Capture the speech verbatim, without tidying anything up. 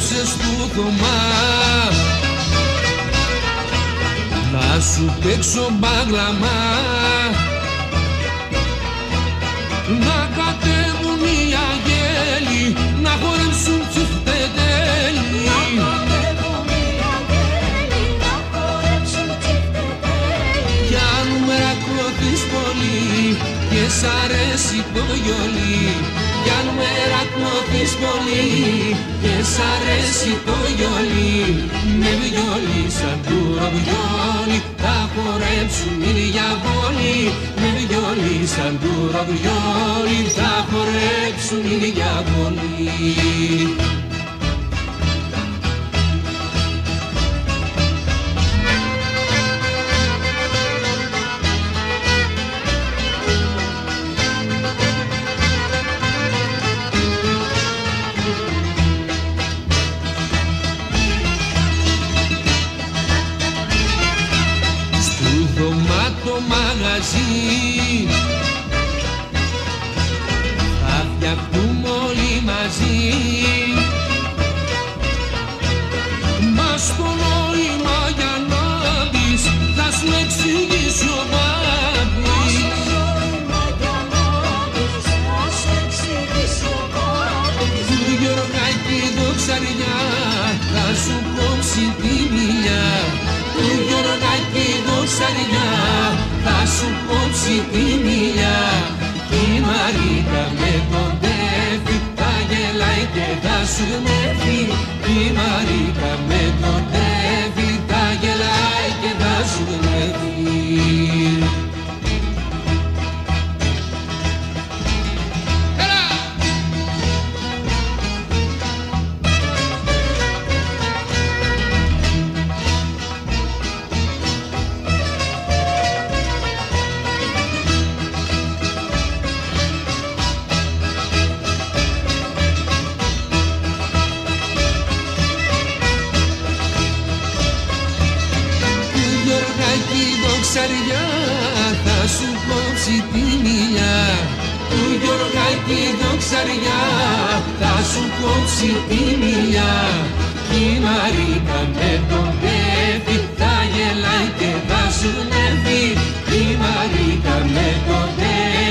απόψε του Θωμά να σου παίξω μπάγλαμα, να κατέβουν οι αγγέλοι να χορέψουν τσιφτετέλοι, κι αν με ρακωθείς πολύ και σ' αρέσει το γιολί, κι αν με ρακωθείς πολύ και σ' αρέσει το γιολί, με βιολί σαν του ροβιόλι θα χορέψουν οι διαβόλοι, με βιολί σαν του ροβιόλι θα χορέψουν οι διαβόλοι. Το μαγαζί θα φτιαχτούμε όλοι μαζί, μας το νόημα για να δεις θα σου εξηγήσει ο Πάπης, του Γιωργάκη δοξαριά θα σου κόψει τη μιλιά, του Γιωργάκη δοξαριά θα σου κόψει τη μιλιά, κι η Μαρίκα με τον Τέφη θα γελάει και θα σου γνέφει, κι η Μαρίκα με τον Τέφη θα γελάει και θα σου γνέφει. Δοξαριά θα σου κόψει τη μιλιά, του Γιωργάκη δοξαριά θα σου κόψει τη μιλιά, κι η Μαρίκα με τον Τέφη θα γελάει και θα σου γνέφει, η Μαρίκα με τον Τέφη